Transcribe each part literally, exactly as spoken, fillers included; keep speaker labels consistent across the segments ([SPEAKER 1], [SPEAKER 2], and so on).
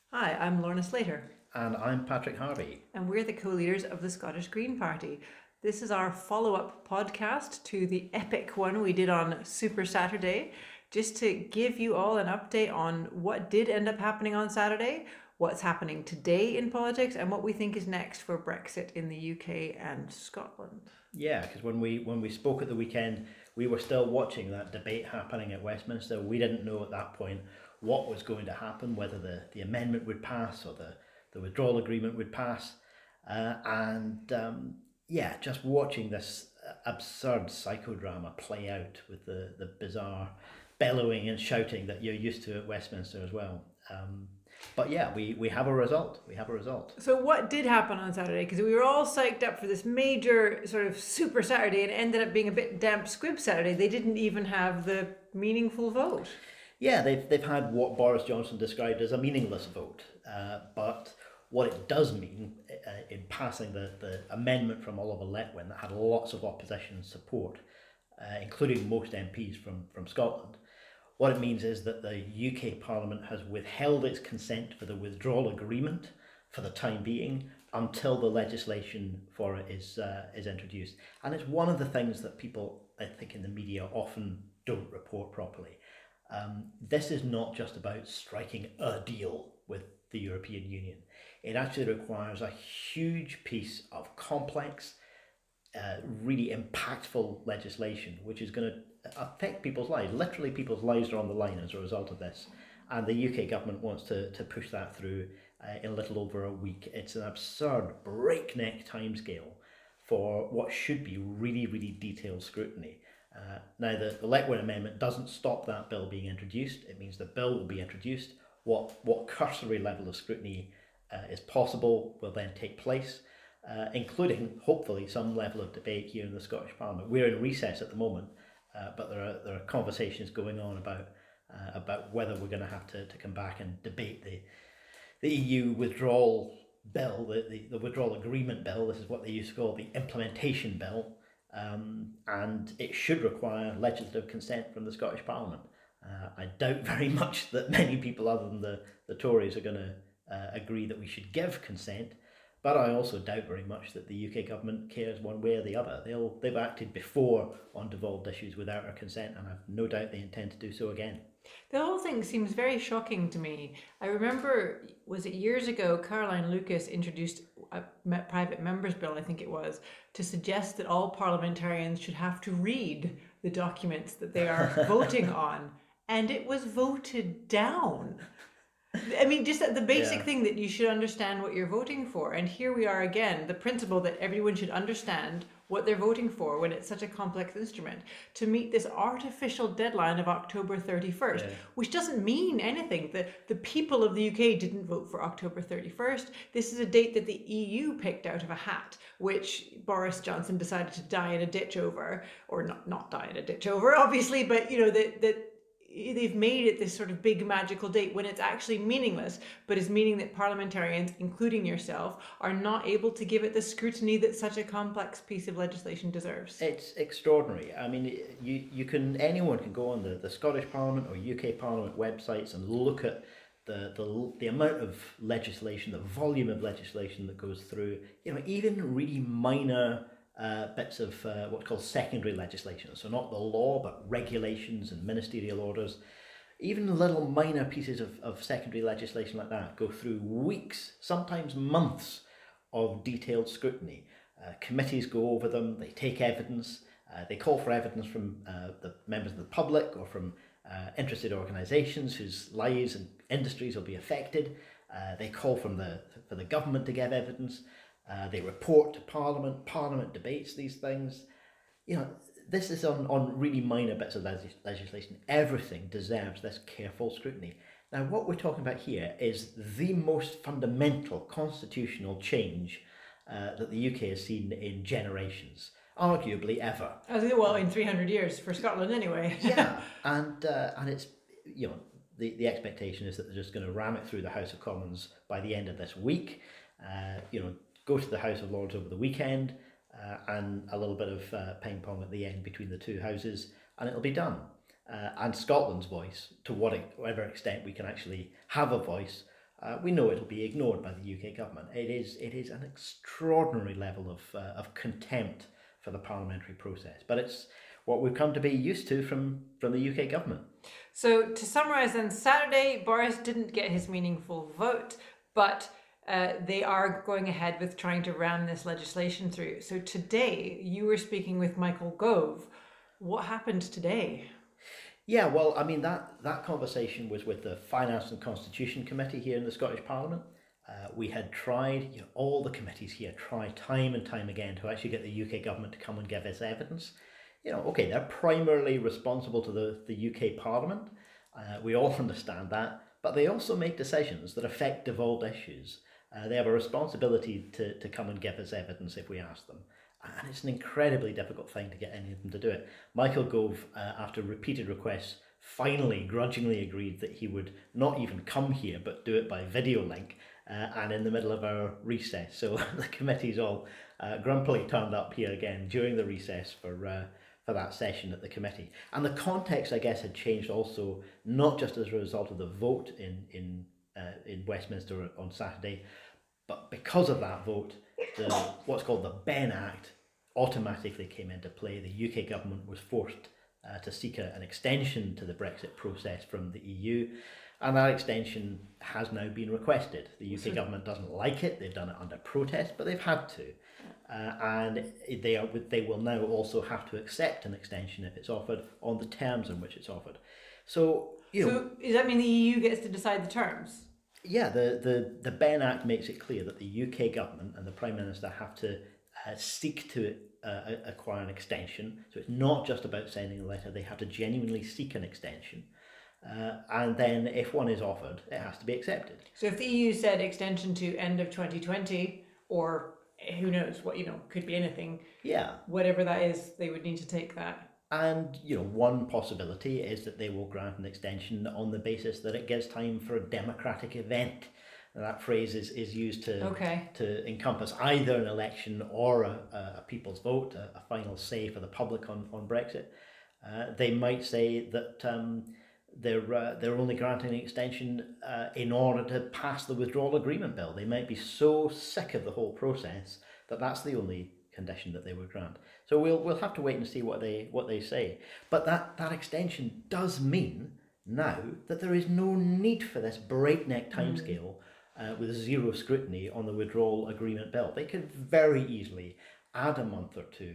[SPEAKER 1] Hi, I'm Lorna Slater,
[SPEAKER 2] And I'm Patrick Harvey.
[SPEAKER 1] and we're the co leaders of the Scottish Green Party. This is our follow up podcast to the epic one we did on Super Saturday, just to give you all an update on what did end up happening on Saturday, what's happening today in politics, and what we think is next for Brexit in the U K and Scotland.
[SPEAKER 2] Yeah, because when we when we spoke at the weekend, we were still watching that debate happening at Westminster. We didn't know at that point what was going to happen, whether the, the amendment would pass or the, the withdrawal agreement would pass. Uh, and um, yeah, just watching this absurd psychodrama play out with the, the bizarre bellowing and shouting that you're used to at Westminster as well. Um, but yeah, we, we have a result. We have a result.
[SPEAKER 1] So, what did happen on Saturday? Because we were all psyched up for this major sort of Super Saturday and it ended up being a bit damp squib Saturday. They didn't even have the meaningful vote.
[SPEAKER 2] Yeah, they've they've had what Boris Johnson described as a meaningless vote, uh, but what it does mean uh, in passing the, the amendment from Oliver Letwin that had lots of opposition support, uh, including most M Ps from, from Scotland, what it means is that the U K Parliament has withheld its consent for the withdrawal agreement for the time being until the legislation for it is uh, is introduced. And it's one of the things that people, I think, in the media often don't report properly. Um, this is not just about striking a deal with the European Union. It actually requires a huge piece of complex, uh, really impactful legislation, which is going to affect people's lives. Literally, people's lives are on the line as a result of this. And the U K government wants to, to push that through uh, in a little over a week. It's an absurd, breakneck timescale for what should be really, really detailed scrutiny. Uh, now, the, the Letwin Amendment doesn't stop that bill being introduced. It means the bill will be introduced. What, what cursory level of scrutiny uh, is possible will then take place, uh, including, hopefully, some level of debate here in the Scottish Parliament. We're in recess at the moment, uh, but there are, there are conversations going on about uh, about whether we're going to have to, to come back and debate the, the E U withdrawal bill, the, the, the withdrawal agreement bill. This is what they used to call the implementation bill. Um, and it should require legislative consent from the Scottish Parliament. Uh, I doubt very much that many people other than the, the Tories are going to uh, agree that we should give consent, but I also doubt very much that the U K government cares one way or the other. They'll, they've acted before on devolved issues without our consent, and I've no doubt they intend to do so again.
[SPEAKER 1] The whole thing seems very shocking to me. I remember, was it years ago, Caroline Lucas introduced a private members bill, I think it was, to suggest that all parliamentarians should have to read the documents that they are voting on, and it was voted down. I mean, just the basic
[SPEAKER 2] Yeah.
[SPEAKER 1] thing that you should understand what you're voting for. And here we are again, the principle that everyone should understand what they're voting for when it's such a complex instrument, to meet this artificial deadline of October thirty-first,
[SPEAKER 2] Yeah.
[SPEAKER 1] which doesn't mean anything. The, the people of the U K didn't vote for October thirty-first. This is a date that the E U picked out of a hat, which Boris Johnson decided to die in a ditch over, or not, not die in a ditch over, obviously, but you know, that that they've made it this sort of big magical date when it's actually meaningless, but is meaning that parliamentarians, including yourself, are not able to give it the scrutiny that such a complex piece of legislation deserves.
[SPEAKER 2] It's extraordinary. I mean, you, you can anyone can go on the, the Scottish Parliament or U K Parliament websites and look at the, the the amount of legislation, the volume of legislation that goes through. You know, even really minor uh, bits of uh, what's called secondary legislation. So not the law, but regulations and ministerial orders. Even little minor pieces of, of secondary legislation like that go through weeks, sometimes months of detailed scrutiny. Uh, committees go over them, they take evidence, uh, they call for evidence from uh, the members of the public or from uh, interested organisations whose lives and industries will be affected. Uh, they call from the, for the government to give evidence. Uh, they report to Parliament. Parliament debates these things. You know, this is on, on really minor bits of legis- legislation. Everything deserves this careful scrutiny. Now, what we're talking about here is the most fundamental constitutional change uh, that the U K has seen in generations, arguably ever.
[SPEAKER 1] As well, in three hundred years for Scotland, anyway.
[SPEAKER 2] Yeah, and uh, and it's, you know, the, the expectation is that they're just going to ram it through the House of Commons by the end of this week. Uh, you know, go to the House of Lords over the weekend, uh, and a little bit of uh, ping pong at the end between the two houses, and it'll be done. Uh, and Scotland's voice, to what, whatever extent we can actually have a voice, uh, we know it'll be ignored by the U K government. It is it is an extraordinary level of uh, of contempt for the parliamentary process, but it's what we've come to be used to from from the U K government.
[SPEAKER 1] So to summarise, on Saturday, Boris didn't get his meaningful vote, but uh, they are going ahead with trying to ram this legislation through. So today, you were speaking with Michael Gove. What happened today?
[SPEAKER 2] Yeah, well, I mean, that, that conversation was with the Finance and Constitution Committee here in the Scottish Parliament. Uh, we had tried, you know, all the committees here try time and time again to actually get the U K government to come and give us evidence. You know, okay, they're primarily responsible to the, the U K Parliament. Uh, we all understand that, but they also make decisions that affect devolved issues. Uh, they have a responsibility to, to come and give us evidence if we ask them. And it's an incredibly difficult thing to get any of them to do it. Michael Gove, uh, after repeated requests, finally grudgingly agreed that he would not even come here, but do it by video link, uh, and in the middle of our recess. So the committee's all uh, grumpily turned up here again during the recess for uh, for that session at the committee. And the context, I guess, had changed also, not just as a result of the vote in in uh, in Westminster on Saturday, but because of that vote, the what's called the Benn Act automatically came into play. The U K government was forced uh, to seek a, an extension to the Brexit process from the E U, and that extension has now been requested. The U K government doesn't like it. They've done it under protest, but they've had to. Uh, and they are they will now also have to accept an extension if it's offered on the terms in which it's offered. So, you know,
[SPEAKER 1] So does that mean the E U gets to decide the terms?
[SPEAKER 2] Yeah, the, the, the Benn Act makes it clear that the U K government and the Prime Minister have to uh, seek to uh, acquire an extension. So it's not just about sending a letter, they have to genuinely seek an extension. Uh, and then if one is offered, it has to be accepted.
[SPEAKER 1] So if the E U said extension to end of twenty twenty, or who knows what, you know, could be anything.
[SPEAKER 2] Yeah.
[SPEAKER 1] Whatever that is, they would need to take that.
[SPEAKER 2] And, you know, one possibility is that they will grant an extension on the basis that it gives time for a democratic event. And that phrase is, is used to
[SPEAKER 1] okay.
[SPEAKER 2] to encompass either an election or a, a people's vote, a, a final say for the public on, on Brexit. Uh, they might say that um, they're, uh, they're only granting an extension uh, in order to pass the withdrawal agreement bill. They might be so sick of the whole process that that's the only condition that they would grant. So we'll we'll have to wait and see what they what they say. But that, that extension does mean now that there is no need for this breakneck timescale mm. uh, with zero scrutiny on the withdrawal agreement bill. They could very easily add a month or two,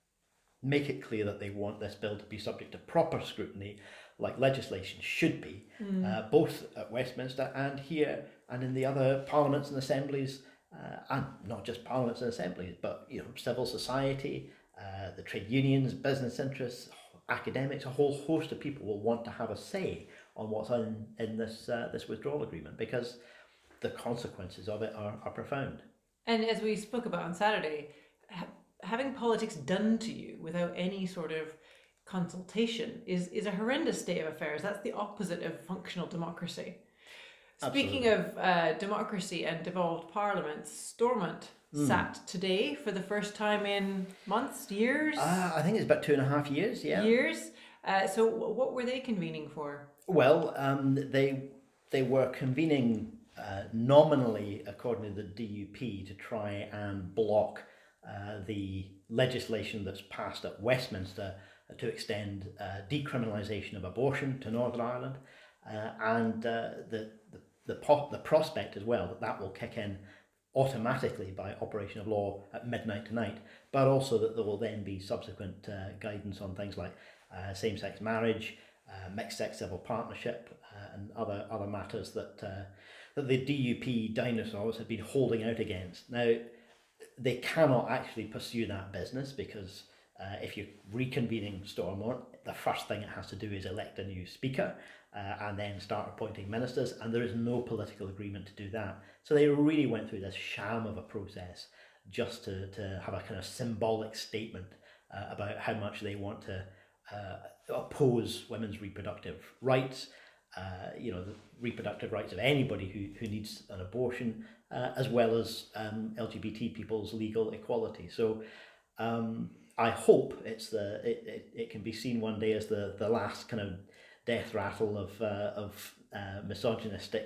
[SPEAKER 2] make it clear that they want this bill to be subject to proper scrutiny, like legislation should be, mm. uh, both at Westminster and here and in the other parliaments and assemblies. Uh, and not just parliaments and assemblies, but you know, civil society, uh, the trade unions, business interests, academics, a whole host of people will want to have a say on what's in, in this uh, this withdrawal agreement, because the consequences of it are, are profound.
[SPEAKER 1] And as we spoke about on Saturday, ha- having politics done to you without any sort of consultation is, is a horrendous state of affairs. That's the opposite of functional democracy. Speaking Absolutely. of uh, democracy and devolved parliaments, Stormont mm. sat today for the first time in months, years?
[SPEAKER 2] Uh, I think it's about two and a half years, yeah.
[SPEAKER 1] Years? Uh, so what were they convening for?
[SPEAKER 2] Well, um, they they were convening uh, nominally, according to the D U P, to try and block uh, the legislation that's passed at Westminster to extend uh, decriminalisation of abortion to Northern Ireland, uh, and uh, the, the The, po- the prospect as well that that will kick in automatically by operation of law at midnight tonight, but also that there will then be subsequent uh, guidance on things like uh, same-sex marriage, uh, mixed-sex civil partnership, uh, and other other matters that uh, that the D U P dinosaurs have been holding out against. Now, they cannot actually pursue that business because uh, if you're reconvening Stormont, the first thing it has to do is elect a new speaker. Uh, and then start appointing ministers, and there is no political agreement to do that. So they really went through this sham of a process just to, to have a kind of symbolic statement uh, about how much they want to uh, oppose women's reproductive rights, uh, you know, the reproductive rights of anybody who, who needs an abortion, uh, as well as um, L G B T people's legal equality. So um, I hope it's the it, it, it can be seen one day as the, the last kind of death rattle of uh, of uh, misogynistic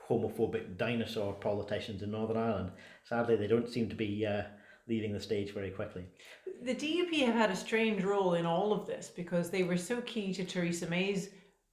[SPEAKER 2] homophobic dinosaur politicians in Northern Ireland. Sadly, they don't seem to be uh, leaving the stage very quickly.
[SPEAKER 1] The D U P have had a strange role in all of this because they were so key to Theresa May's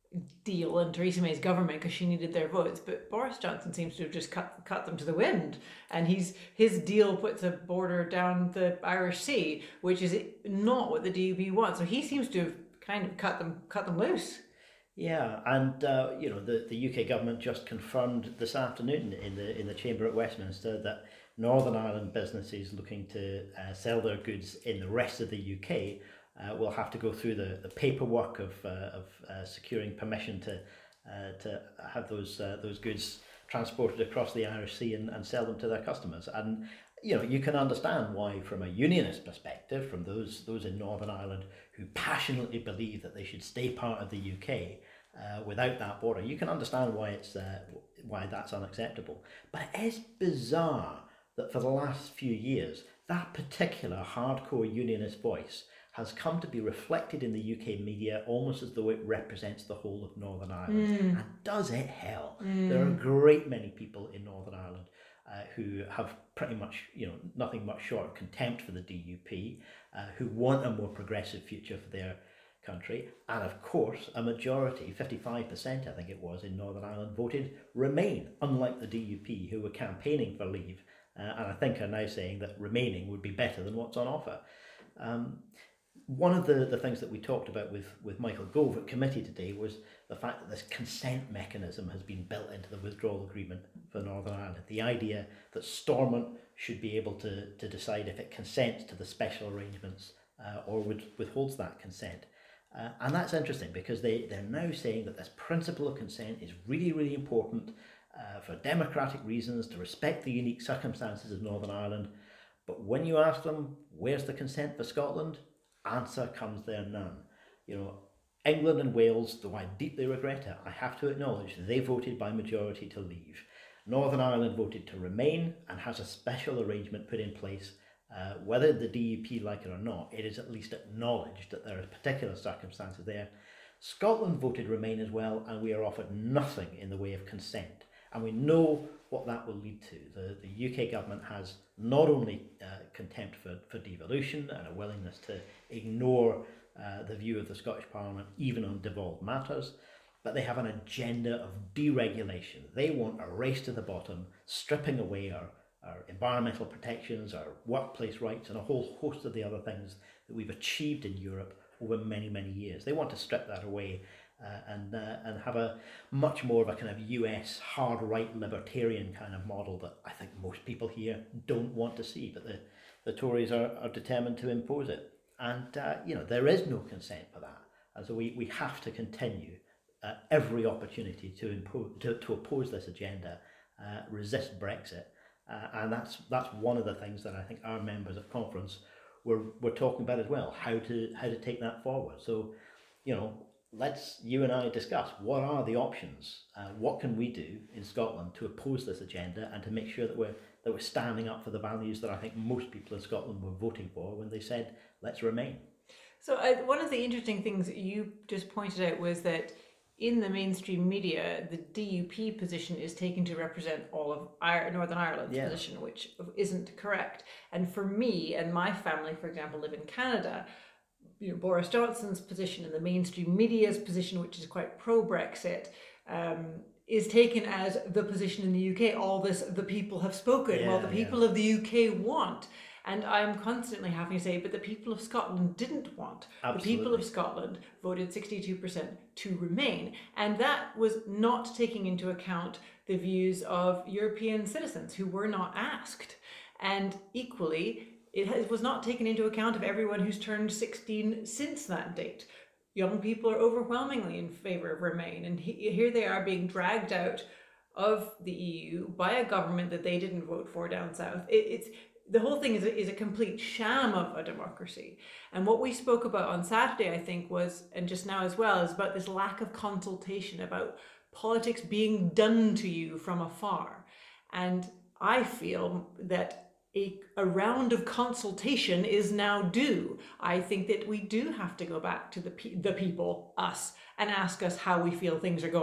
[SPEAKER 1] deal and Theresa May's government because she needed their votes, but Boris Johnson seems to have just cut cut them to the wind, and he's his deal puts a border down the Irish Sea, which is not what the D U P wants. So he seems to have kind of cut them cut them loose.
[SPEAKER 2] Yeah, and uh, you know the, the U K government just confirmed this afternoon in the in the chamber at Westminster that Northern Ireland businesses looking to uh, sell their goods in the rest of the U K uh, will have to go through the, the paperwork of uh, of uh, securing permission to uh, to have those uh, those goods transported across the Irish Sea and, and sell them to their customers. And you know you can understand why, from a unionist perspective, from those those in Northern Ireland who passionately believe that they should stay part of the U K uh, without that border, you can understand why it's uh, why that's unacceptable. But it is bizarre that for the last few years, that particular hardcore unionist voice has come to be reflected in the U K media almost as though it represents the whole of Northern Ireland. Mm. And does it hell? Mm. There are a great many people in Northern Ireland uh, who have pretty much, you know, nothing much short of contempt for the D U P, uh, who want a more progressive future for their country. And of course, a majority, fifty-five percent I think it was, in Northern Ireland voted Remain, unlike the D U P, who were campaigning for Leave. Uh, and I think are now saying that remaining would be better than what's on offer. Um, one of the, the things that we talked about with, with Michael Gove at committee today was the fact that this consent mechanism has been built into the withdrawal agreement for Northern Ireland. The idea that Stormont should be able to, to decide if it consents to the special arrangements uh, or would, withholds that consent. Uh, and that's interesting because they, they're now saying that this principle of consent is really, really important Uh, for democratic reasons, to respect the unique circumstances of Northern Ireland. But when you ask them, where's the consent for Scotland? Answer comes there none. You know, England and Wales, though I deeply regret it, I have to acknowledge they voted by majority to leave. Northern Ireland voted to remain and has a special arrangement put in place. Uh, whether the D U P like it or not, it is at least acknowledged that there are particular circumstances there. Scotland voted remain as well, and we are offered nothing in the way of consent. And we know what that will lead to. The, the U K government has not only uh, contempt for, for devolution and a willingness to ignore uh, the view of the Scottish Parliament, even on devolved matters, but they have an agenda of deregulation. They want a race to the bottom, stripping away our, our environmental protections, our workplace rights, and a whole host of the other things that we've achieved in Europe over many, many years. They want to strip that away. Uh, and uh, and have a much more of a kind of U S hard right libertarian kind of model that I think most people here don't want to see, but the, the Tories are, are determined to impose it. And uh, you know there is no consent for that, and so we, we have to continue uh, every opportunity to impose to, to oppose this agenda, uh, resist Brexit, uh, and that's that's one of the things that I think our members at conference were were talking about as well, how to how to take that forward. So, you know. Let's, you and I, discuss what are the options, uh, what can we do in Scotland to oppose this agenda and to make sure that we're that we're standing up for the values that I think most people in Scotland were voting for when they said, let's remain.
[SPEAKER 1] So uh, one of the interesting things that you just pointed out was that in the mainstream media, the D U P position is taken to represent all of Northern Ireland's yeah. position, which isn't correct. And for me and my family, for example, live in Canada. You know, Boris Johnson's position and the mainstream media's position, which is quite pro-Brexit, um, is taken as the position in the U K. All this, the people have spoken. Yeah, well, the people yeah. of the U K want. And I'm constantly having to say, but the people of Scotland didn't want. Absolutely. The people of Scotland voted sixty-two percent to remain. And that was not taking into account the views of European citizens who were not asked. And equally, it was not taken into account of everyone who's turned sixteen since that date. Young people are overwhelmingly in favour of Remain, and he, here they are being dragged out of the E U by a government that they didn't vote for down south. It, it's the whole thing is a, is a complete sham of a democracy. And what we spoke about on Saturday, I think, was, and just now as well, is about this lack of consultation, about politics being done to you from afar. And I feel that A, a round of consultation is now due. I think that we do have to go back to the pe- the people, us, and ask us how we feel things are going.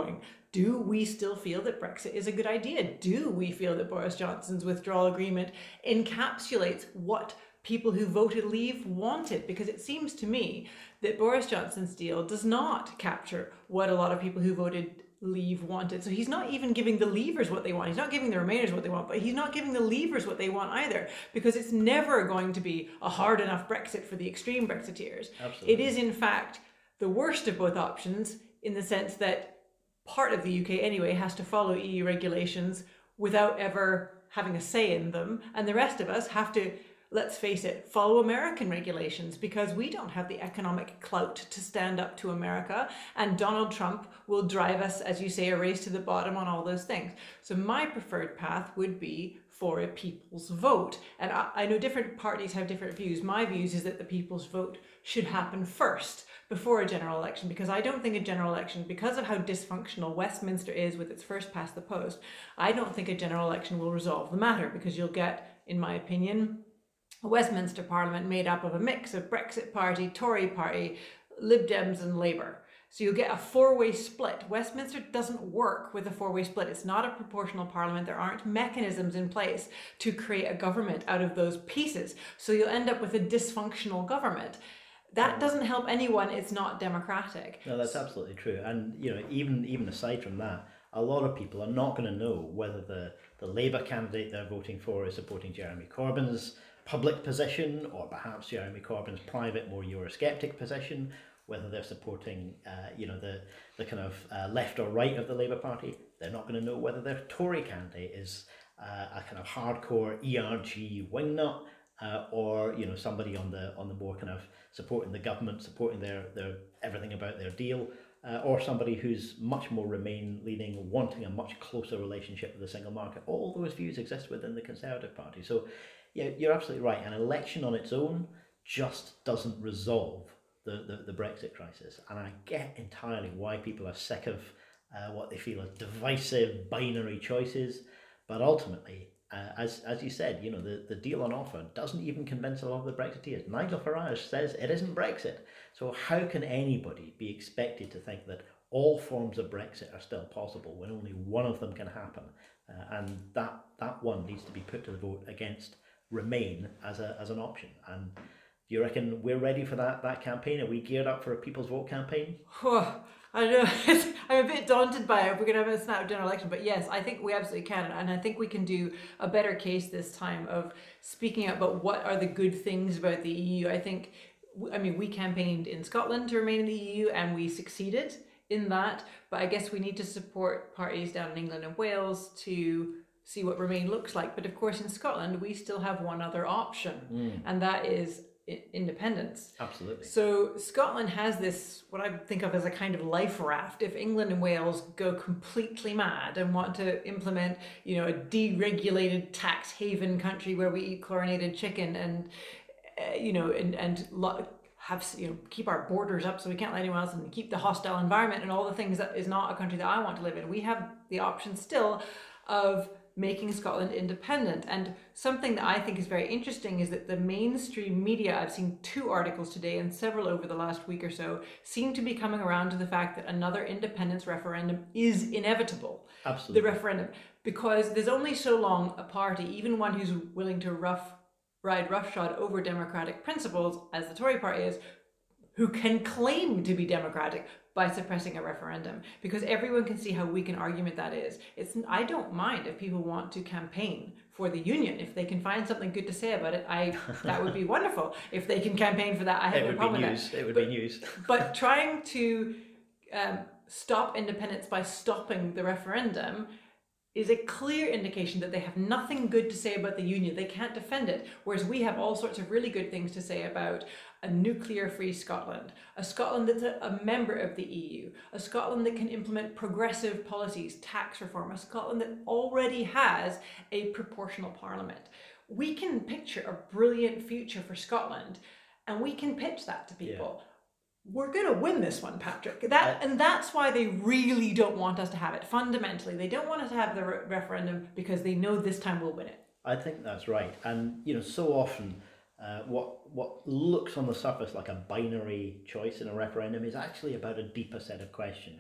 [SPEAKER 1] Do we still feel that Brexit is a good idea? Do we feel that Boris Johnson's withdrawal agreement encapsulates what people who voted leave wanted? Because it seems to me that Boris Johnson's deal does not capture what a lot of people who voted leave wanted. So he's not even giving the leavers what they want. He's not giving the remainers what they want, but he's not giving the leavers what they want either, because it's never going to be a hard enough Brexit for the extreme Brexiteers.
[SPEAKER 2] Absolutely.
[SPEAKER 1] It is in fact the worst of both options, in the sense that part of the U K anyway has to follow E U regulations without ever having a say in them, and the rest of us have to, let's face it, follow American regulations, because we don't have the economic clout to stand up to America, and Donald Trump will drive us, as you say, a race to the bottom on all those things. So my preferred path would be for a people's vote. And I, I know different parties have different views. My views is that the people's vote should happen first, before a general election, because I don't think a general election, because of how dysfunctional Westminster is with its first past the post, I don't think a general election will resolve the matter, because you'll get, in my opinion, a Westminster Parliament made up of a mix of Brexit Party, Tory Party, Lib Dems and Labour. So you'll get a four-way split. Westminster doesn't work with a four-way split. It's not a proportional parliament. There aren't mechanisms in place to create a government out of those pieces. So you'll end up with a dysfunctional government. That doesn't help anyone. It's not democratic.
[SPEAKER 2] No, that's absolutely true. And you know, even even aside from that, a lot of people are not going to know whether the, the Labour candidate they're voting for is supporting Jeremy Corbyn's public position, or perhaps Jeremy Corbyn's private, more Eurosceptic position, whether they're supporting uh, you know, the, the kind of uh, left or right of the Labour Party. They're not going to know whether their Tory candidate is uh, a kind of hardcore E R G wingnut, uh, or you know, somebody on the on the more kind of supporting the government, supporting their, their everything about their deal, uh, or somebody who's much more Remain leaning, wanting a much closer relationship with the single market. All those views exist within the Conservative Party. So yeah, you're absolutely right. An election on its own just doesn't resolve the, the, the Brexit crisis. And I get entirely why people are sick of uh, what they feel are divisive binary choices. But ultimately, Uh, as as you said, you know, the, the deal on offer doesn't even convince a lot of the Brexiteers. Nigel Farage says it isn't Brexit. So how can anybody be expected to think that all forms of Brexit are still possible when only one of them can happen? Uh, and that that one needs to be put to the vote against Remain as a as an option. And do you reckon we're ready for that that campaign? Are we geared up for a People's Vote campaign?
[SPEAKER 1] Oh, I know. I'm a bit daunted by it. We're going to have a snap general election. But yes, I think we absolutely can. And I think we can do a better case this time of speaking out about what are the good things about the E U. I think, I mean, we campaigned in Scotland to remain in the E U and we succeeded in that. But I guess we need to support parties down in England and Wales to see what Remain looks like. But of course, in Scotland, we still have one other option, mm. and that is independence.
[SPEAKER 2] Absolutely.
[SPEAKER 1] So Scotland has this, what I think of as a kind of life raft. If England and Wales go completely mad and want to implement, you know, a deregulated tax haven country where we eat chlorinated chicken and, uh, you know, and, and lo- have, you know, keep our borders up so we can't let anyone else and keep the hostile environment and all the things that is not a country that I want to live in. We have the option still of making Scotland independent. And something that I think is very interesting is that the mainstream media, I've seen two articles today and several over the last week or so, seem to be coming around to the fact that another independence referendum is inevitable.
[SPEAKER 2] Absolutely.
[SPEAKER 1] The referendum, because there's only so long a party, even one who's willing to rough ride roughshod over democratic principles, as the Tory party is, who can claim to be democratic by suppressing a referendum, because everyone can see how weak an argument that is. It's I don't mind if people want to campaign for the union. If they can find something good to say about it, I that would be wonderful. If they can campaign for that, I have no problem with that.
[SPEAKER 2] It would
[SPEAKER 1] but,
[SPEAKER 2] be news.
[SPEAKER 1] But trying to um, stop independence by stopping the referendum is a clear indication that they have nothing good to say about the union. They can't defend it. Whereas we have all sorts of really good things to say about a nuclear-free Scotland, a Scotland that's a, a member of the E U, a Scotland that can implement progressive policies, tax reform, a Scotland that already has a proportional parliament. We can picture a brilliant future for Scotland, and we can pitch that to people. Yeah. We're going to win this one, Patrick. That I, and that's why they really don't want us to have it. Fundamentally, they don't want us to have the re- referendum because they know this time we'll win it.
[SPEAKER 2] I think that's right. And, you know, so often uh, what what looks on the surface like a binary choice in a referendum is actually about a deeper set of questions.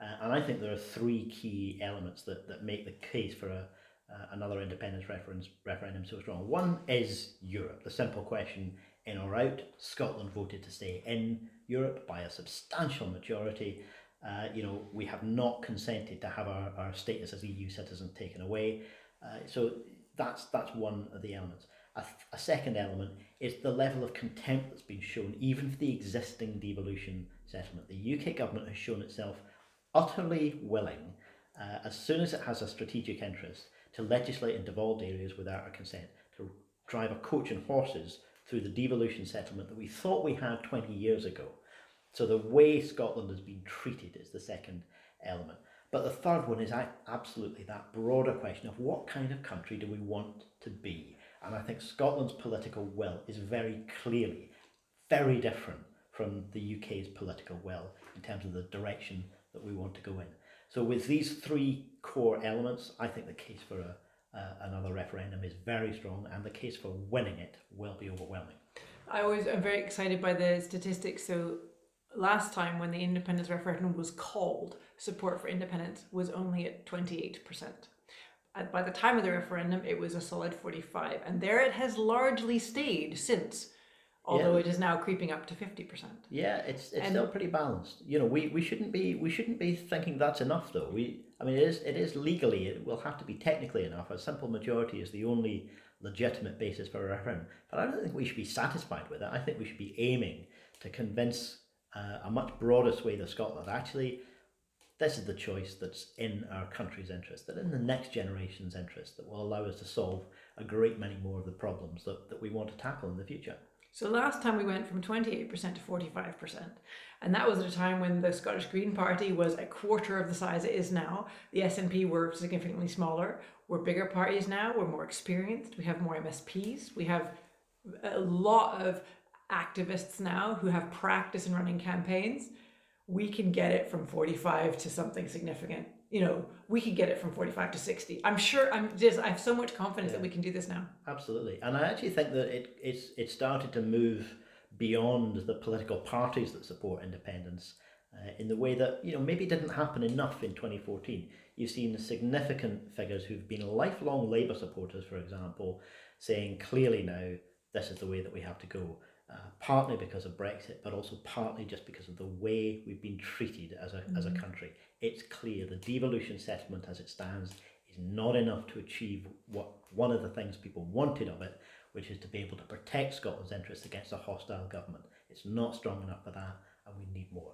[SPEAKER 2] Uh, and I think there are three key elements that, that make the case for a, uh, another independence reference, referendum so strong. One is Europe. The simple question, in or out. Scotland voted to stay in Europe by a substantial majority. Uh, you know, we have not consented to have our, our status as E U citizen taken away. Uh, so that's that's one of the elements. A, a second element is the level of contempt that's been shown, even for the existing devolution settlement. The U K government has shown itself utterly willing, uh, as soon as it has a strategic interest, to legislate in devolved areas without our consent, to drive a coach and horses through the devolution settlement that we thought we had twenty years ago. So the way Scotland has been treated is the second element. But the third one is absolutely that broader question of what kind of country do we want to be? And I think Scotland's political will is very clearly very different from the U K's political will in terms of the direction that we want to go in. So with these three core elements, I think the case for a, uh, another referendum is very strong, and the case for winning it will be overwhelming.
[SPEAKER 1] I always am very excited by the statistics. So last time when the independence referendum was called, support for independence was only at twenty-eight percent. And by the time of the referendum, it was a solid forty-five, and there it has largely stayed since, although
[SPEAKER 2] Yeah.
[SPEAKER 1] it is now creeping up to fifty percent.
[SPEAKER 2] Yeah, it's it's
[SPEAKER 1] And-
[SPEAKER 2] still pretty balanced. You know, we, we shouldn't be we shouldn't be thinking that's enough though. We I mean it is it is legally, it will have to be technically enough. A simple majority is the only legitimate basis for a referendum. But I don't think we should be satisfied with it. I think we should be aiming to convince uh, a much broader swathe of Scotland actually this is the choice that's in our country's interest, that in the next generation's interest, that will allow us to solve a great many more of the problems that, that we want to tackle in the future.
[SPEAKER 1] So last time we went from twenty-eight percent to forty-five percent, and that was at a time when the Scottish Green Party was a quarter of the size it is now. The S N P were significantly smaller. We're bigger parties now, we're more experienced, we have more M S Ps, we have a lot of activists now who have practice in running campaigns. We can get it from forty-five to something significant. You know, we can get it from forty-five to sixty. I'm sure, I'm just, I have so much confidence
[SPEAKER 2] Yeah.
[SPEAKER 1] that we can do this now.
[SPEAKER 2] Absolutely. And I actually think that it it's it started to move beyond the political parties that support independence uh, in the way that, you know, maybe didn't happen enough in twenty fourteen. You've seen significant figures who've been lifelong Labour supporters, for example, saying clearly now this is the way that we have to go. Uh, partly because of Brexit, but also partly just because of the way we've been treated as a mm-hmm. as a country. It's clear the devolution settlement as it stands is not enough to achieve what one of the things people wanted of it, which is to be able to protect Scotland's interests against a hostile government. It's not strong enough for that, and we need more.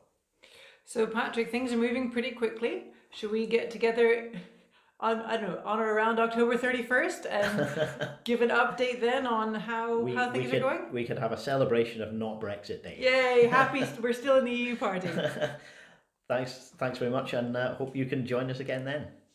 [SPEAKER 1] So Patrick, things are moving pretty quickly. Should we get together on, I don't know, on or around October thirty-first and give an update then on how,
[SPEAKER 2] we,
[SPEAKER 1] how things
[SPEAKER 2] we could,
[SPEAKER 1] are going?
[SPEAKER 2] We could have a celebration of not Brexit Day.
[SPEAKER 1] Yay, happy we're still in the E U party.
[SPEAKER 2] Thanks, thanks very much, and uh, hope you can join us again then.